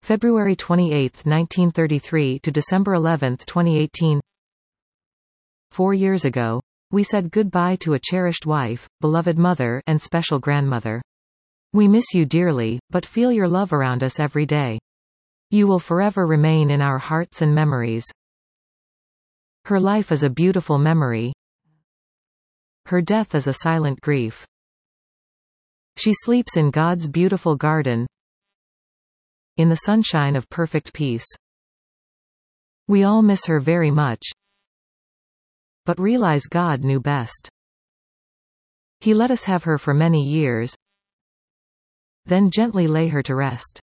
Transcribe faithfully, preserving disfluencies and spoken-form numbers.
February twenty-eighth, nineteen thirty-three to December eleventh, twenty eighteen. Four years ago, we said goodbye to a cherished wife, beloved mother, and special grandmother. We miss you dearly, but feel your love around us every day. You will forever remain in our hearts and memories. Her life is a beautiful memory. Her death is a silent grief. She sleeps in God's beautiful garden, in the sunshine of perfect peace. We all miss her very much, but realize God knew best. He let us have her for many years, then gently lay her to rest.